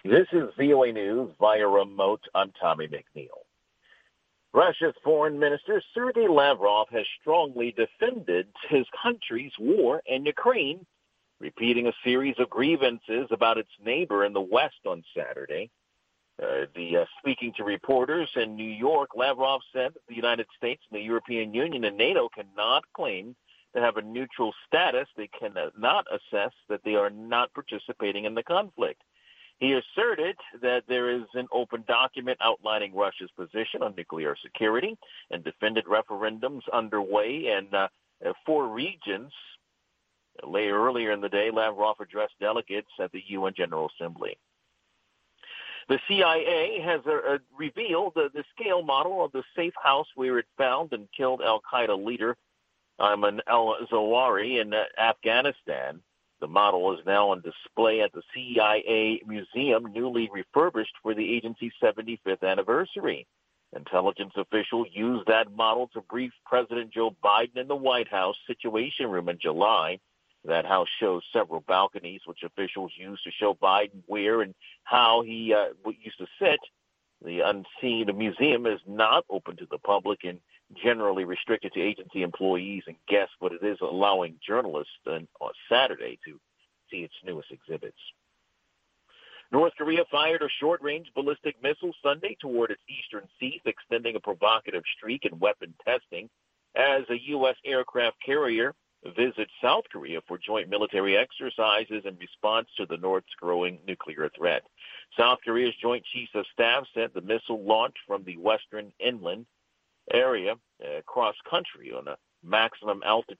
This is VOA News via remote. I'm Tommy McNeil. Russia's foreign minister Sergei Lavrov has strongly defended his country's war in Ukraine, repeating a series of grievances about its neighbor in the West on Saturday. Speaking to reporters in New York, Lavrov said that the United States and the European Union and NATO cannot claim to have a neutral status. They cannot assess that they are not participating in the conflict. He asserted that there is an open document outlining Russia's position on nuclear security and defended referendums underway in 4 regions. Earlier in the day, Lavrov addressed delegates at the UN General Assembly. The CIA has revealed the scale model of the safe house where it found and killed al-Qaeda leader Ayman al-Zawahiri in Afghanistan. The model is now on display at the CIA Museum, newly refurbished for the agency's 75th anniversary. Intelligence officials used that model to brief President Joe Biden in the White House Situation Room in July. That house shows several balconies, which officials used to show Biden where and how he used to sit. The unseen museum is not open to the public and generally restricted to agency employees and guests, but it is allowing journalists on Saturday to see its newest exhibits. North Korea fired a short-range ballistic missile Sunday toward its eastern seas, extending a provocative streak in weapon testing as a U.S. aircraft carrier visits South Korea for joint military exercises in response to the North's growing nuclear threat. South Korea's Joint Chiefs of Staff said the missile launched from the western inland area cross country on a maximum altitude